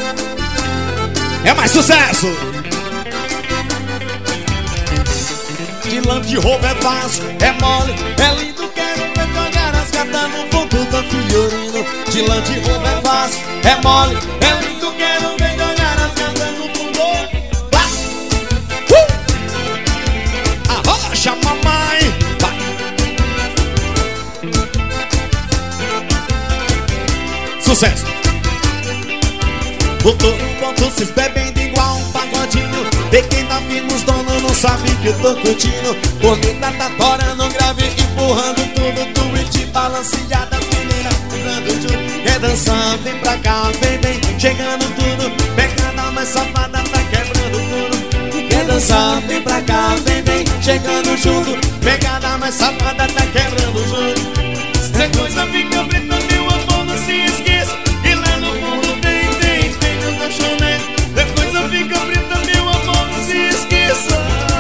É mais sucesso. De lã de roubo é fácil, é mole, é lindo, quero ver jogar as gatas no fundo da Fiorino. De lã de roubo é fácil, é mole, é lindo, quero ver jogar as gatas no fundo. Arrocha, mamãe, vai. Sucesso. Botou no ponto, vocês bebendo igual um pagodinho. Peguei na firma, os donos não sabem que eu tô curtindo. Bonita tá torando grave, empurrando tudo. Twitch balanceada, fileira, pulando junto. Quer dançar, vem pra cá, vem, vem. Chegando tudo, pegando a mais safada, tá quebrando tudo. Quer dançar, vem pra cá, vem, vem. Chegando junto, pegada a mais safada, tá quebrando junto. Se a coisa fica preta, meu amor, não se esqueça. E lá no fundo tem no colchonete. Se a coisa fica preta, meu amor, não se esqueça.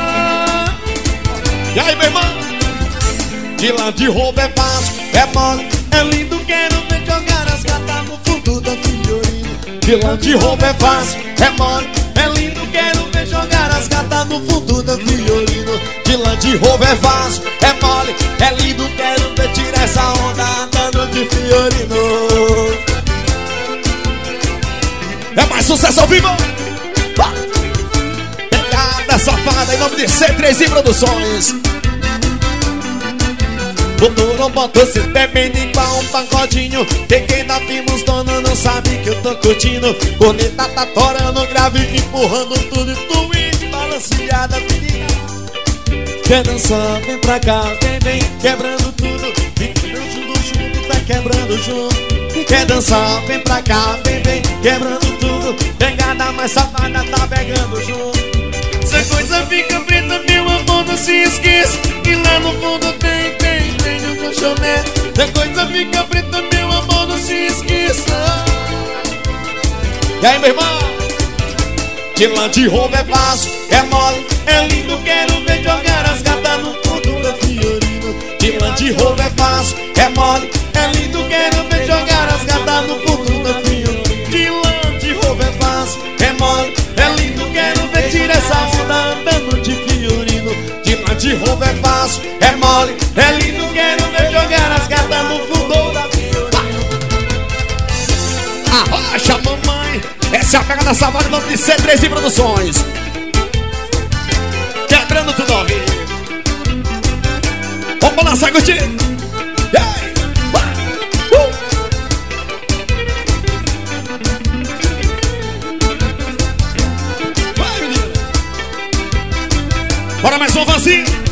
E aí, meu irmão? De lá de roubo é fácil, é mole, é lindo, quero ver jogar as gatas no fundo da Fiorino. De lá de roubo é fácil, é mole, é lindo, quero ver jogar as gatas no fundo da Fiorino. De lá de roubo é fácil, é mole, é lindo, quero ver tirar essa onda andando de Fiorino. É mais sucesso ao vivo. Pegada safada em nome de C3i Produções. Botou no ponto, se bebendo igual um pagodinho. Peguei na firma, os donos não sabem que eu tô curtindo. Bonita tá torando grave, empurrando tudo. Twitch balanceada, menina. Quer dançar, vem pra cá, vem, vem. Quebrando tudo, quebrando junto, tá quebrando junto. Quer dançar, vem pra cá, vem, vem. Quebrando tudo, pegada mais safada, tá pegando junto. Se a coisa fica preta, meu amor, não se esqueça. E lá no fundo tem no colchonete. Se a coisa fica preta, meu amor, não se esqueça. E aí, meu irmão? De lã de roubo é fácil, é mole, é lindo, quero ver jogar as gatas no fundo da Fiorino. De lã de roubo é fácil, é mole, é lindo, quero ver jogar as gatas no fundo da Fiorino. De lã de roubo é fácil, é mole, é lindo, quero ver tirar essa onda andando de Fiorino. De lã de roubo é fácil, é mole, é lindo, quero ver jogar as gatas no fundo da Fiorino. Arrocha, mamãe. Essa é a pegada salvada em nome de C3i Produções. Quebrando tudo ao vivo. Vamos lançar, curtir. Yeah. Vai, menina. Bora mais um vanzinho.